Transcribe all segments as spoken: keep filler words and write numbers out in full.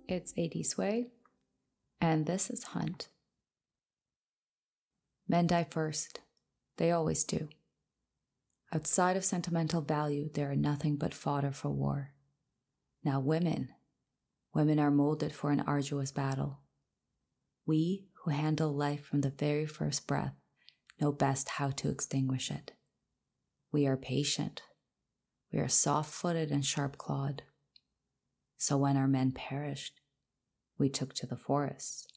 It's A D Sway, and this is Hunt. Men die first. They always do. Outside of sentimental value, they are nothing but fodder for war. Now women. Women are molded for an arduous battle. We, who handle life from the very first breath, know best how to extinguish it. We are patient. We are soft-footed and sharp-clawed. So when our men perished, we took to the forests.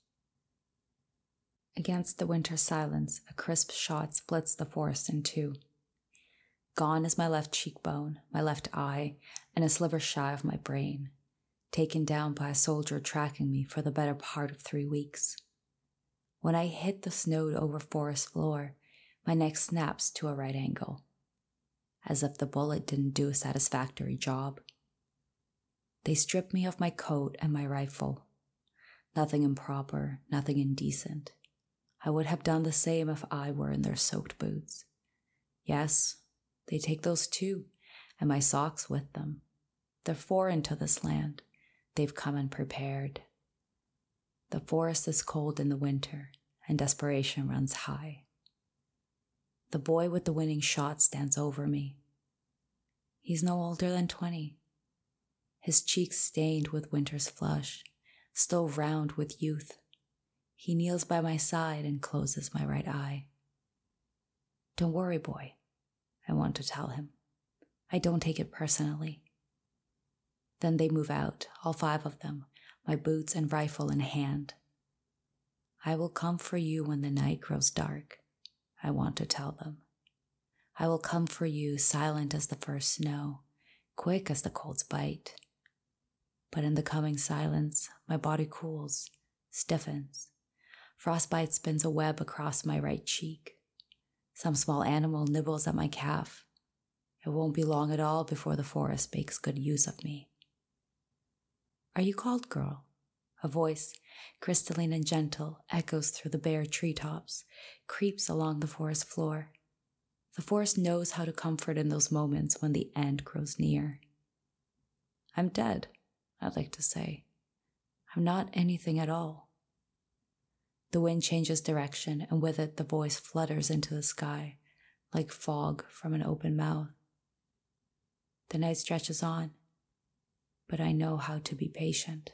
Against the winter silence, a crisp shot splits the forest in two. Gone is my left cheekbone, my left eye, and a sliver shy of my brain, taken down by a soldier tracking me for the better part of three weeks. When I hit the snowed-over forest floor, my neck snaps to a right angle, as if the bullet didn't do a satisfactory job. They strip me of my coat and my rifle. Nothing improper, nothing indecent. I would have done the same if I were in their soaked boots. Yes, they take those too, and my socks with them. They're foreign to this land. They've come unprepared. The forest is cold in the winter, and desperation runs high. The boy with the winning shot stands over me. He's no older than twenty. His cheeks stained with winter's flush, still round with youth. He kneels by my side and closes my right eye. Don't worry, boy, I want to tell him. I don't take it personally. Then they move out, all five of them, my boots and rifle in hand. I will come for you when the night grows dark, I want to tell them. I will come for you silent as the first snow, quick as the cold's bite. But in the coming silence, my body cools, stiffens. Frostbite spins a web across my right cheek. Some small animal nibbles at my calf. It won't be long at all before the forest makes good use of me. Are you called, girl? A voice, crystalline and gentle, echoes through the bare treetops, creeps along the forest floor. The forest knows how to comfort in those moments when the end grows near. I'm dead, I'd like to say. I'm not anything at all. The wind changes direction, and with it the voice flutters into the sky, like fog from an open mouth. The night stretches on, but I know how to be patient.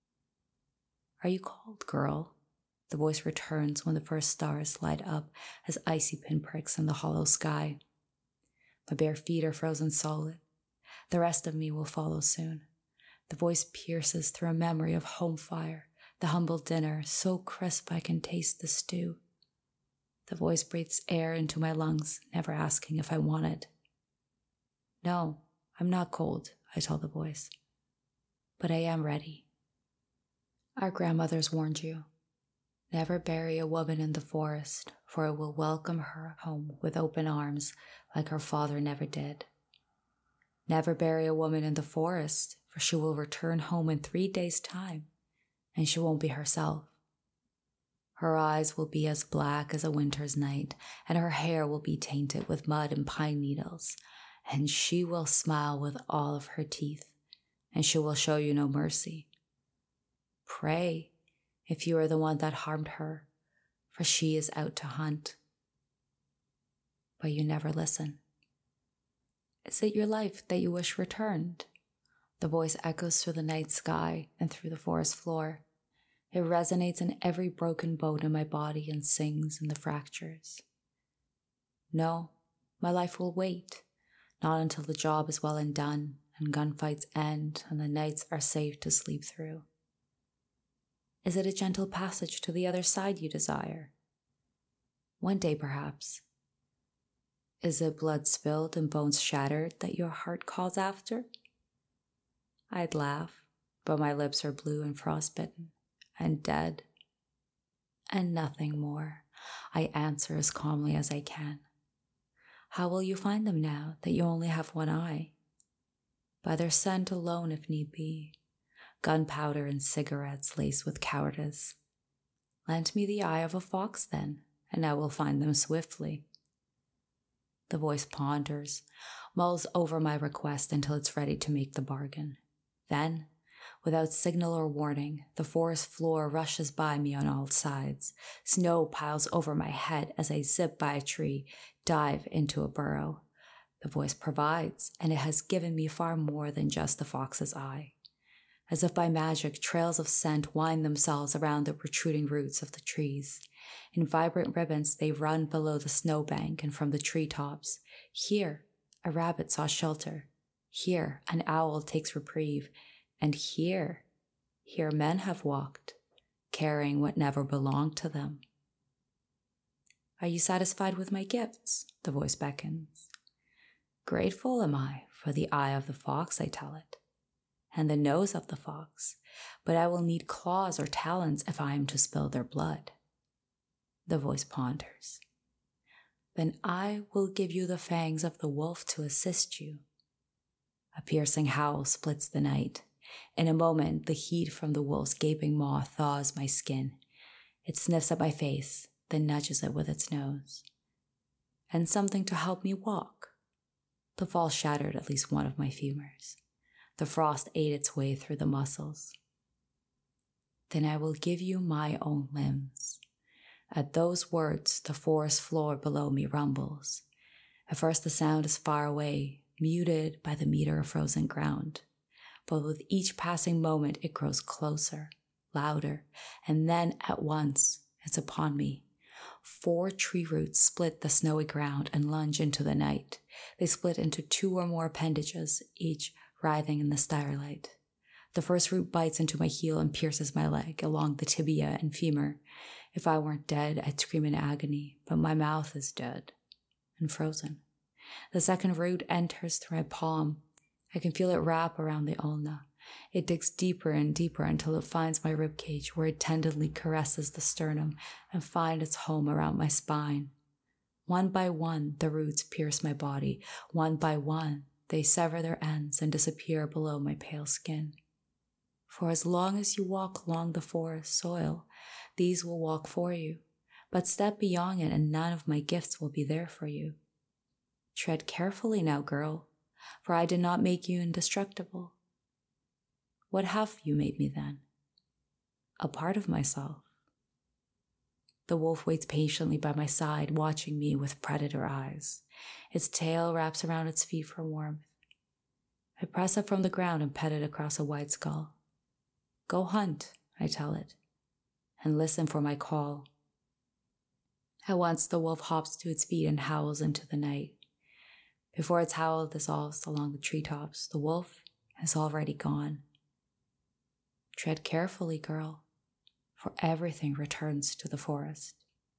Are you cold, girl? The voice returns when the first stars light up as icy pinpricks in the hollow sky. My bare feet are frozen solid. The rest of me will follow soon. The voice pierces through a memory of home fire, the humble dinner, so crisp I can taste the stew. The voice breathes air into my lungs, never asking if I want it. No, I'm not cold, I tell the voice. But I am ready. Our grandmothers warned you. Never bury a woman in the forest, for it will welcome her home with open arms like her father never did. Never bury a woman in the forest, for she will return home in three days' time, and she won't be herself. Her eyes will be as black as a winter's night, and her hair will be tainted with mud and pine needles, and she will smile with all of her teeth, and she will show you no mercy. Pray, if you are the one that harmed her, for she is out to hunt. But you never listen. Is it your life that you wish returned? The voice echoes through the night sky and through the forest floor. It resonates in every broken bone in my body and sings in the fractures. No, my life will wait, not until the job is well and done and gunfights end and the nights are safe to sleep through. Is it a gentle passage to the other side you desire? One day, perhaps. Is it blood spilled and bones shattered that your heart calls after? I'd laugh, but my lips are blue and frostbitten and dead. And nothing more, I answer as calmly as I can. How will you find them now that you only have one eye? By their scent alone, if need be. Gunpowder and cigarettes laced with cowardice. Lend me the eye of a fox then, and I will find them swiftly. The voice ponders, mulls over my request until it's ready to make the bargain. Then, Without signal or warning, the forest floor rushes by me on all sides. Snow piles over my head as I zip by a tree, dive into a burrow. The voice provides, and it has given me far more than just the fox's eye. As if by magic, trails of scent wind themselves around the protruding roots of the trees. In vibrant ribbons, they run below the snowbank and from the treetops. Here, a rabbit sought shelter. Here, an owl takes reprieve. And here, here men have walked, carrying what never belonged to them. Are you satisfied with my gifts? The voice beckons. Grateful am I for the eye of the fox, I tell it, and the nose of the fox, but I will need claws or talons if I am to spill their blood. The voice ponders. Then I will give you the fangs of the wolf to assist you. A piercing howl splits the night. In a moment, the heat from the wolf's gaping maw thaws my skin. It sniffs at my face, then nudges it with its nose. And something to help me walk. The fall shattered at least one of my femurs. The frost ate its way through the muscles. Then I will give you my own limbs. At those words, the forest floor below me rumbles. At first the sound is far away, muted by the meter of frozen ground. But with each passing moment, it grows closer, louder, and then at once, it's upon me. Four tree roots split the snowy ground and lunge into the night. They split into two or more appendages, each writhing in the starlight. The first root bites into my heel and pierces my leg along the tibia and femur. If I weren't dead, I'd scream in agony, but my mouth is dead and frozen. The second root enters through my palm. I can feel it wrap around the ulna. It digs deeper and deeper until it finds my ribcage, where it tenderly caresses the sternum and finds its home around my spine. One by one, the roots pierce my body. One by one, they sever their ends and disappear below my pale skin. For as long as you walk along the forest soil, these will walk for you. But step beyond it and none of my gifts will be there for you. Tread carefully now, girl, for I did not make you indestructible. What have you made me then? A part of myself. The wolf waits patiently by my side, watching me with predator eyes. Its tail wraps around its feet for warmth. I press up from the ground and pet it across a wide skull. Go hunt, I tell it, and listen for my call. At once the wolf hops to its feet and howls into the night. Before its howl dissolves along the treetops, the wolf is already gone. Tread carefully, girl, for everything returns to the forest.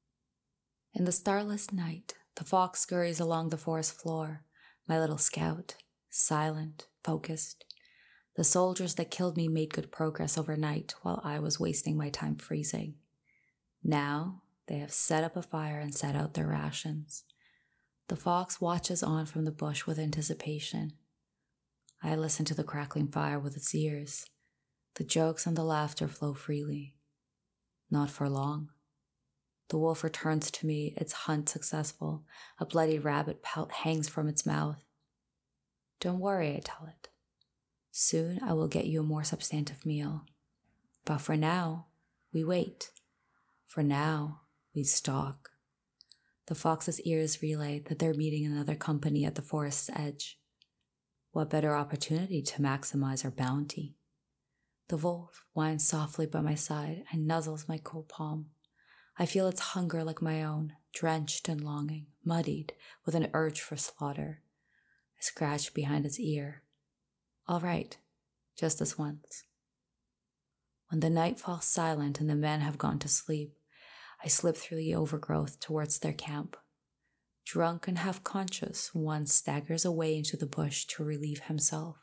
In the starless night, the fox scurries along the forest floor, my little scout, silent, focused. The soldiers that killed me made good progress overnight while I was wasting my time freezing. Now they have set up a fire and set out their rations. The fox watches on from the bush with anticipation. I listen to the crackling fire with its ears. The jokes and the laughter flow freely. Not for long. The wolf returns to me, its hunt successful. A bloody rabbit pelt hangs from its mouth. Don't worry, I tell it. Soon I will get you a more substantive meal. But for now, we wait. For now, we stalk. The fox's ears relay that they're meeting another company at the forest's edge. What better opportunity to maximize our bounty? The wolf whines softly by my side and nuzzles my cold palm. I feel its hunger like my own, drenched in longing, muddied with an urge for slaughter. I scratch behind its ear. All right, just this once. When the night falls silent and the men have gone to sleep, I slip through the overgrowth towards their camp. Drunk and half-conscious, one staggers away into the bush to relieve himself.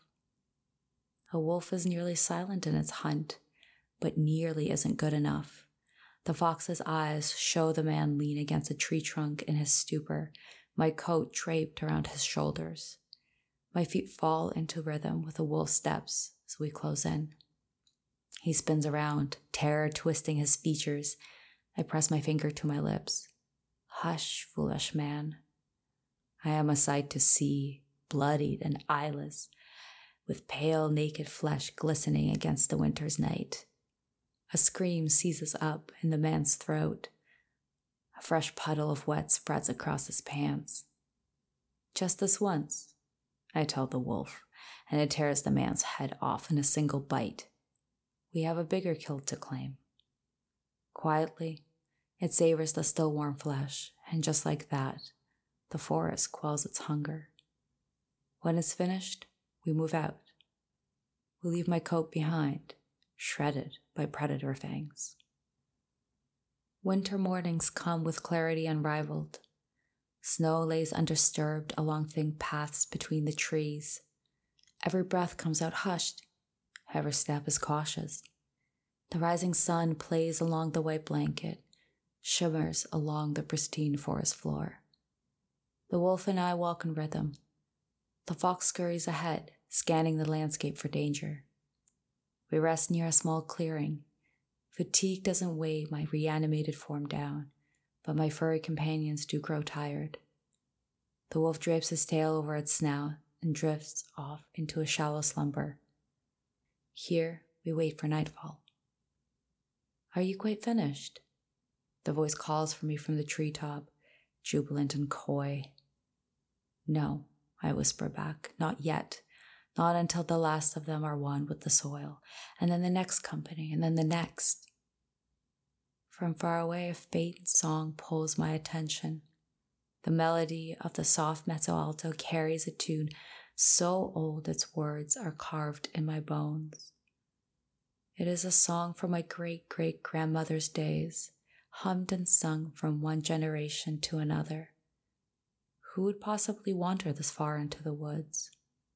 A wolf is nearly silent in its hunt, but nearly isn't good enough. The fox's eyes show the man lean against a tree trunk in his stupor, my coat draped around his shoulders. My feet fall into rhythm with the wolf's steps as we close in. He spins around, terror twisting his features. I press my finger to my lips. Hush, foolish man. I am a sight to see, bloodied and eyeless. with pale, naked flesh glistening against the winter's night. A scream seizes up in the man's throat. A fresh puddle of wet spreads across his pants. Just this once, I tell the wolf, and it tears the man's head off in a single bite. We have a bigger kill to claim. Quietly, it savors the still warm flesh, and just like that, the forest quells its hunger. When it's finished, we move out. We leave my coat behind, shredded by predator fangs. Winter mornings come with clarity unrivaled. Snow lays undisturbed along thin paths between the trees. Every breath comes out hushed. Every step is cautious. The rising sun plays along the white blanket, shimmers along the pristine forest floor. The wolf and I walk in rhythm. The fox scurries ahead, scanning the landscape for danger. We rest near a small clearing. Fatigue doesn't weigh my reanimated form down, but my furry companions do grow tired. The wolf drapes his tail over its snout and drifts off into a shallow slumber. Here we wait for nightfall. Are you quite finished? The voice calls for me from the treetop, jubilant and coy. No, I whisper back, not yet. Not until the last of them are one with the soil, and then the next company, and then the next. From far away, a faint song pulls my attention. The melody of the soft mezzo alto carries a tune so old its words are carved in my bones. It is a song from my great-great-grandmother's days, hummed and sung from one generation to another. Who would possibly wander this far into the woods?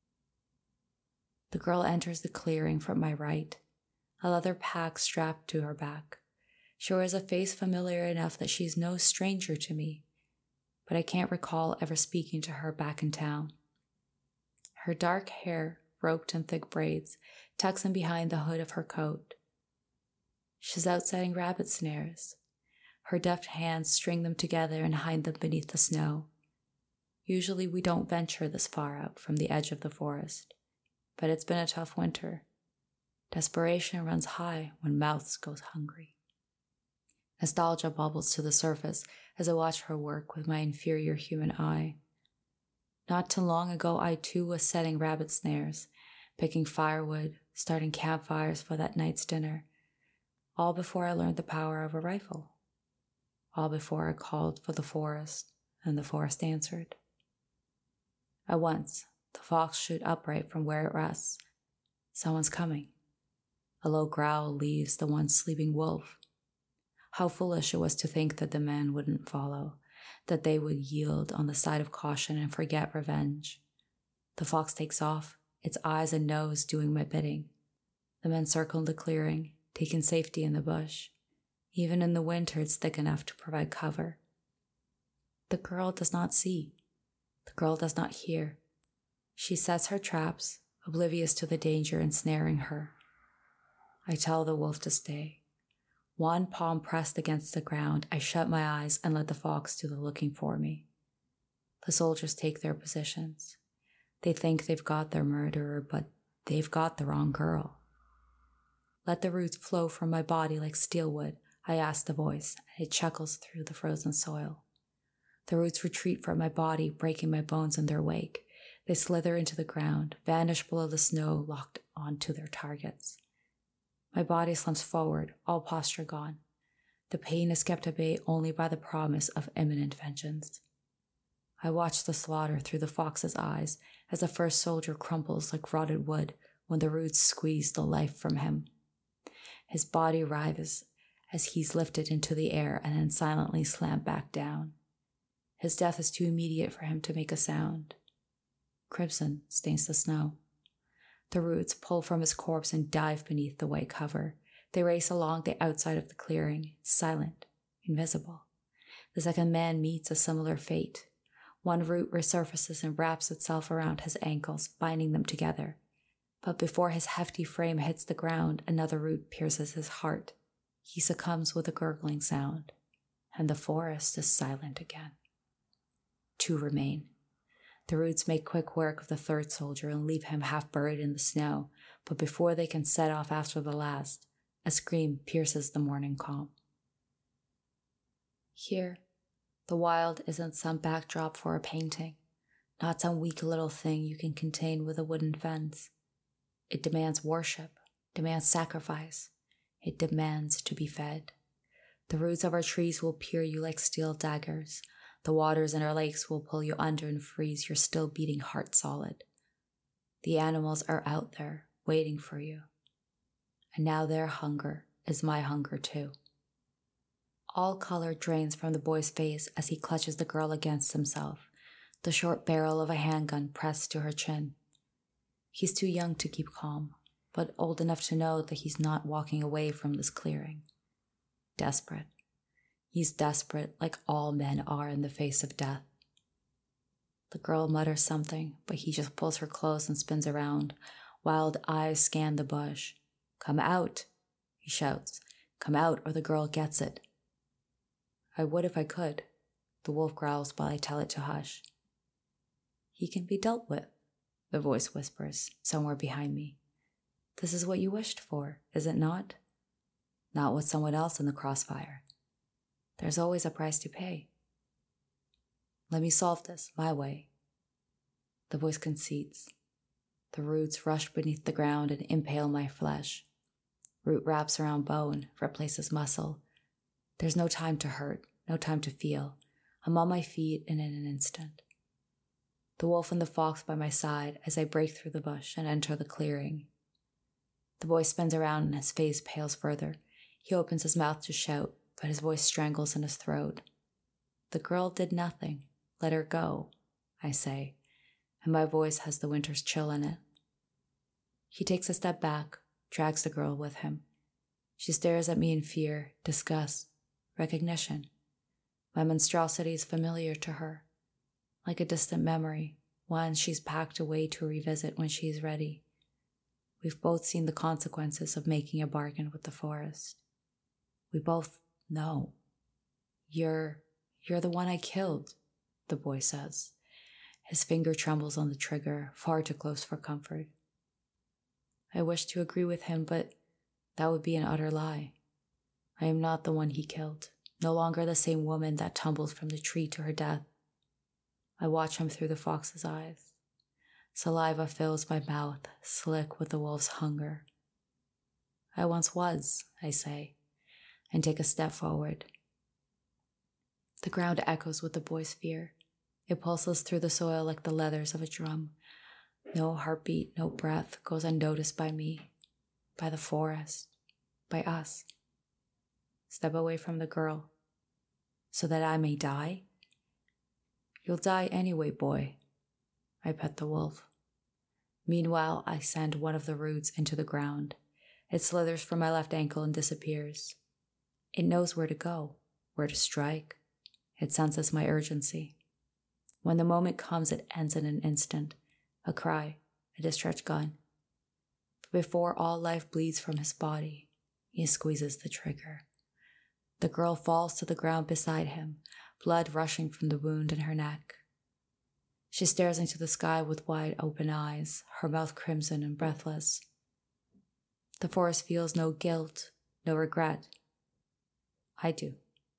The girl enters the clearing from my right, a leather pack strapped to her back. She wears a face familiar enough that she's no stranger to me, but I can't recall ever speaking to her back in town. Her dark hair, roped in thick braids, tucks in behind the hood of her coat. She's out setting rabbit snares. Her deft hands string them together and hide them beneath the snow. Usually we don't venture this far out from the edge of the forest, but it's been a tough winter. Desperation runs high when mouths go hungry. Nostalgia bubbles to the surface as I watch her work with my inferior human eye. Not too long ago, I too was setting rabbit snares, picking firewood, starting campfires for that night's dinner, all before I learned the power of a rifle, all before I called for the forest, and the forest answered. At once, the fox shoots upright from where it rests. Someone's coming. A low growl leaves the once sleeping wolf. How foolish it was to think that the men wouldn't follow, that they would yield on the side of caution and forget revenge. The fox takes off, its eyes and nose doing my bidding. The men circle the clearing, taking safety in the bush. Even in the winter, it's thick enough to provide cover. The girl does not see. The girl does not hear. She sets her traps, oblivious to the danger ensnaring her. I tell the wolf to stay. One palm pressed against the ground, I shut my eyes and let the fox do the looking for me. The soldiers take their positions. They think they've got their murderer, but they've got the wrong girl. Let the roots flow from my body like steel wood, I ask the voice, and it chuckles through the frozen soil. The roots retreat from my body, breaking my bones in their wake. They slither into the ground, vanish below the snow, locked onto their targets. My body slumps forward, all posture gone. The pain is kept at bay only by the promise of imminent vengeance. I watch the slaughter through the fox's eyes as the first soldier crumples like rotted wood when the roots squeeze the life from him. His body writhes as he's lifted into the air and then silently slammed back down. His death is too immediate for him to make a sound. Crimson stains the snow. The roots pull from his corpse and dive beneath the white cover. They race along the outside of the clearing, silent, invisible. The second man meets a similar fate. One root resurfaces and wraps itself around his ankles, binding them together. But before his hefty frame hits the ground, another root pierces his heart. He succumbs with a gurgling sound, and the forest is silent again. Two remain. The roots make quick work of the third soldier and leave him half buried in the snow, but before they can set off after the last, a scream pierces the morning calm. Here, the wild isn't some backdrop for a painting, not some weak little thing you can contain with a wooden fence. It demands worship, demands sacrifice. It demands to be fed. The roots of our trees will peer you like steel daggers. The waters in our lakes will pull you under and freeze your still beating heart solid. The animals are out there, waiting for you. And now their hunger is my hunger too. All color drains from the boy's face as he clutches the girl against himself, the short barrel of a handgun pressed to her chin. He's too young to keep calm, but old enough to know that he's not walking away from this clearing. Desperate. He's desperate like all men are in the face of death. The girl mutters something, but he just pulls her close and spins around. Wild eyes scan the bush. "Come out," he shouts. "Come out or the girl gets it." "I would if I could," the wolf growls while I tell it to hush. "He can be dealt with," the voice whispers, somewhere behind me. "This is what you wished for, is it not? Not with someone else in the crossfire. There's always a price to pay. Let me solve this my way." The voice concedes. The roots rush beneath the ground and impale my flesh. Root wraps around bone, replaces muscle. There's no time to hurt, no time to feel. I'm on my feet and in an instant. The wolf and the fox by my side as I break through the bush and enter the clearing. The boy spins around and his face pales further. He opens his mouth to shout, but his voice strangles in his throat. "The girl did nothing. Let her go," I say, and my voice has the winter's chill in it. He takes a step back, drags the girl with him. She stares at me in fear, disgust, recognition. My monstrosity is familiar to her, like a distant memory, one she's packed away to revisit when she's ready. We've both seen the consequences of making a bargain with the forest. We both know. You're, you're the one I killed, the boy says. His finger trembles on the trigger, far too close for comfort. I wish to agree with him, but that would be an utter lie. I am not the one he killed, no longer the same woman that tumbled from the tree to her death. I watch him through the fox's eyes. Saliva fills my mouth, slick with the wolf's hunger. I once was, I say, and take a step forward. The ground echoes with the boy's fear. It pulses through the soil like the leathers of a drum. No heartbeat, no breath goes unnoticed by me, by the forest, by us. Step away from the girl, so that I may die? You'll die anyway, boy. I pet the wolf. Meanwhile, I send one of the roots into the ground. It slithers from my left ankle and disappears. It knows where to go, where to strike. It senses my urgency. When the moment comes, it ends in an instant. A cry, a discharged gun. But before all life bleeds from his body, he squeezes the trigger. The girl falls to the ground beside him, blood rushing from the wound in her neck. She stares into the sky with wide open eyes, her mouth crimson and breathless. The forest feels no guilt, no regret. I do.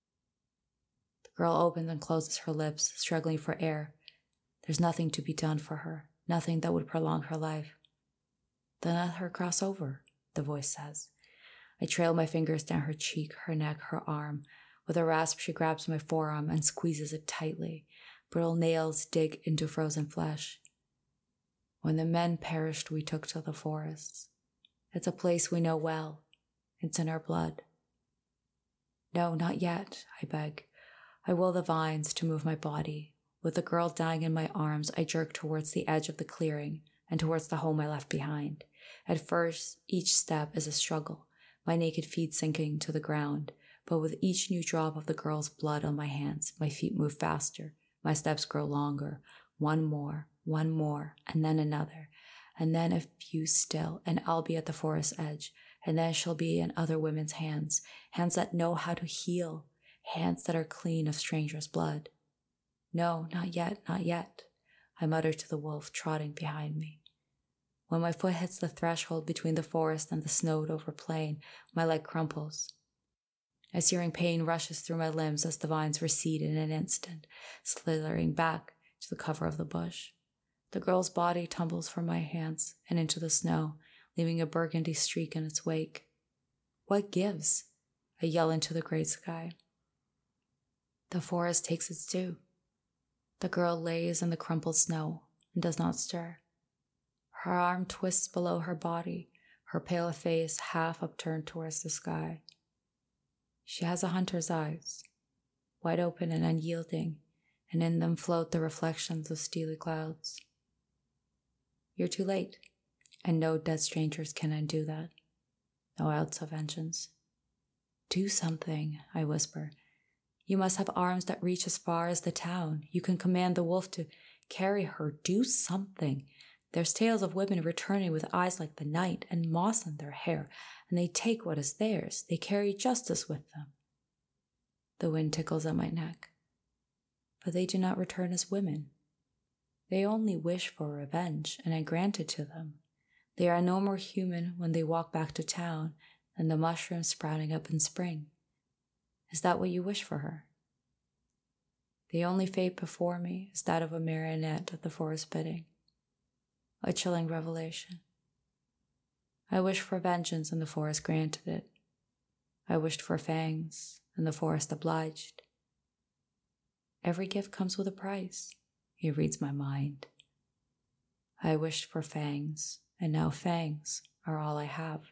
The girl opens and closes her lips, struggling for air. There's nothing to be done for her, nothing that would prolong her life. Then let her cross over, the voice says. I trail my fingers down her cheek, her neck, her arm. With a rasp, she grabs my forearm and squeezes it tightly. Brittle nails dig into frozen flesh. When the men perished, we took to the forests. It's a place we know well. It's in our blood. No, not yet, I beg. I will the vines to move my body. With the girl dying in my arms, I jerk towards the edge of the clearing and towards the home I left behind. At first, each step is a struggle, my naked feet sinking to the ground. But with each new drop of the girl's blood on my hands, my feet move faster. My steps grow longer. One more, one more, and then another. And then a few still, and I'll be at the forest edge. And then she'll be in other women's hands. Hands that know how to heal. Hands that are clean of strangers' blood. No, not yet, not yet. I mutter to the wolf trotting behind me. When my foot hits the threshold between the forest and the snowed-over plain, my leg crumples. A searing pain rushes through my limbs as the vines recede in an instant, slithering back to the cover of the bush. The girl's body tumbles from my hands and into the snow, leaving a burgundy streak in its wake. What gives? I yell into the great sky. The forest takes its due. The girl lays in the crumpled snow and does not stir. Her arm twists below her body, her pale face half upturned towards the sky. She has a hunter's eyes, wide open and unyielding, and in them float the reflections of steely clouds. You're too late, and no dead strangers can undo that. No ounce of vengeance. Do something, I whisper. You must have arms that reach as far as the town. You can command the wolf to carry her. Do something. There's tales of women returning with eyes like the night and moss in their hair, and they take what is theirs. They carry justice with them. The wind tickles at my neck. But they do not return as women. They only wish for revenge, and I grant it to them. They are no more human when they walk back to town than the mushrooms sprouting up in spring. Is that what you wish for her? The only fate before me is that of a marionette at the forest's bidding. A chilling revelation. I wished for vengeance and the forest granted it. I wished for fangs and the forest obliged. Every gift comes with a price. He reads my mind. I wished for fangs, and now fangs are all I have.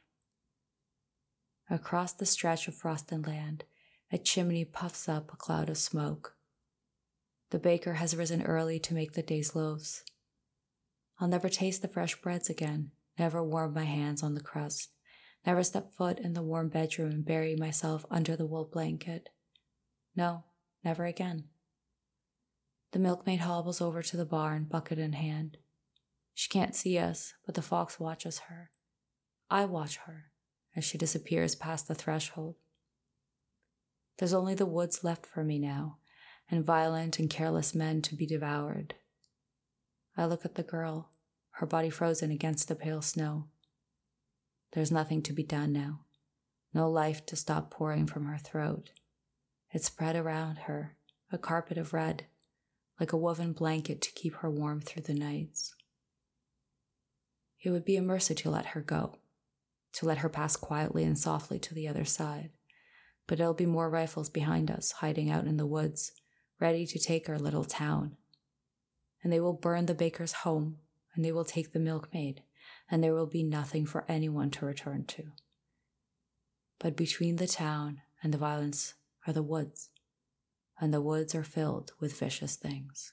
Across the stretch of frosted land, a chimney puffs up a cloud of smoke. The baker has risen early to make the day's loaves. I'll never taste the fresh breads again, never warm my hands on the crust, never step foot in the warm bedroom and bury myself under the wool blanket. No, never again. The milkmaid hobbles over to the barn, bucket in hand. She can't see us, but the fox watches her. I watch her as she disappears past the threshold. There's only the woods left for me now, and violent and careless men to be devoured. I look at the girl, her body frozen against the pale snow. There's nothing to be done now, no life to stop pouring from her throat. It's spread around her, a carpet of red, like a woven blanket to keep her warm through the nights. It would be a mercy to let her go, to let her pass quietly and softly to the other side, but there'll be more rifles behind us, hiding out in the woods, ready to take our little town. And they will burn the baker's home, and they will take the milkmaid, and there will be nothing for anyone to return to. But between the town and the violence are the woods, and the woods are filled with vicious things.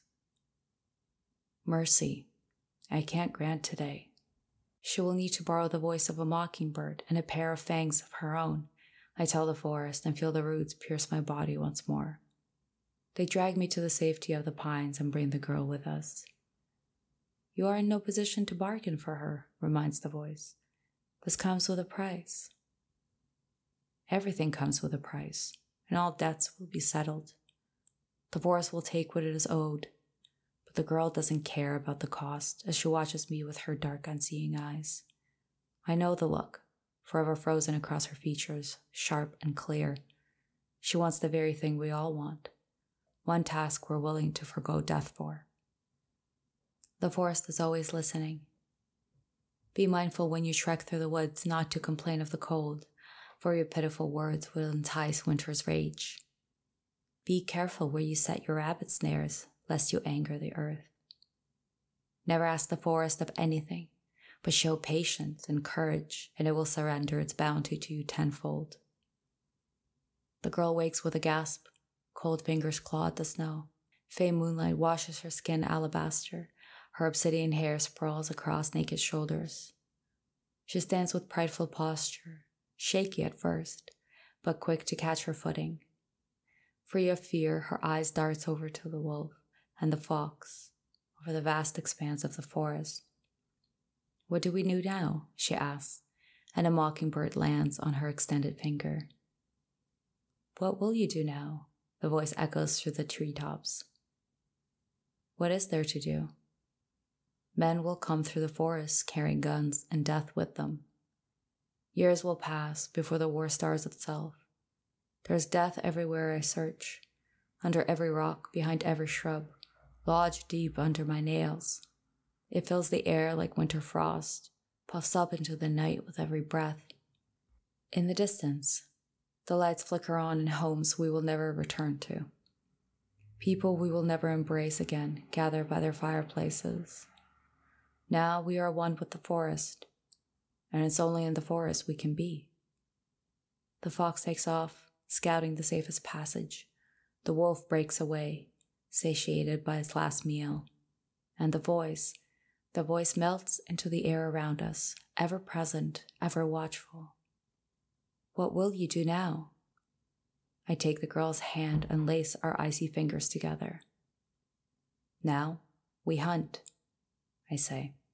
Mercy, I can't grant today. She will need to borrow the voice of a mockingbird and a pair of fangs of her own, I tell the forest, and feel the roots pierce my body once more. They drag me to the safety of the pines and bring the girl with us. You are in no position to bargain for her, reminds the voice. This comes with a price. Everything comes with a price, and all debts will be settled. The forest will take what it is owed, but the girl doesn't care about the cost as she watches me with her dark, unseeing eyes. I know the look, forever frozen across her features, sharp and clear. She wants the very thing we all want. One task we're willing to forgo death for. The forest is always listening. Be mindful when you trek through the woods not to complain of the cold, for your pitiful words will entice winter's rage. Be careful where you set your rabbit snares, lest you anger the earth. Never ask the forest of anything, but show patience and courage, and it will surrender its bounty to you tenfold. The girl wakes with a gasp. Cold fingers claw at the snow. Faint moonlight washes her skin alabaster. Her obsidian hair sprawls across naked shoulders. She stands with prideful posture, shaky at first, but quick to catch her footing. Free of fear, her eyes darts over to the wolf and the fox, over the vast expanse of the forest. What do we do now? She asks, and a mockingbird lands on her extended finger. What will you do now? The voice echoes through the treetops. What is there to do? Men will come through the forest carrying guns and death with them. Years will pass before the war stars itself. There's death everywhere I search, under every rock, behind every shrub, lodged deep under my nails. It fills the air like winter frost, puffs up into the night with every breath. In the distance, the lights flicker on in homes we will never return to. People we will never embrace again gather by their fireplaces. Now we are one with the forest, and it's only in the forest we can be. The fox takes off, scouting the safest passage. The wolf breaks away, satiated by his last meal. And the voice, the voice melts into the air around us, ever present, ever watchful. What will you do now? I take the girl's hand and lace our icy fingers together. Now we hunt, I say.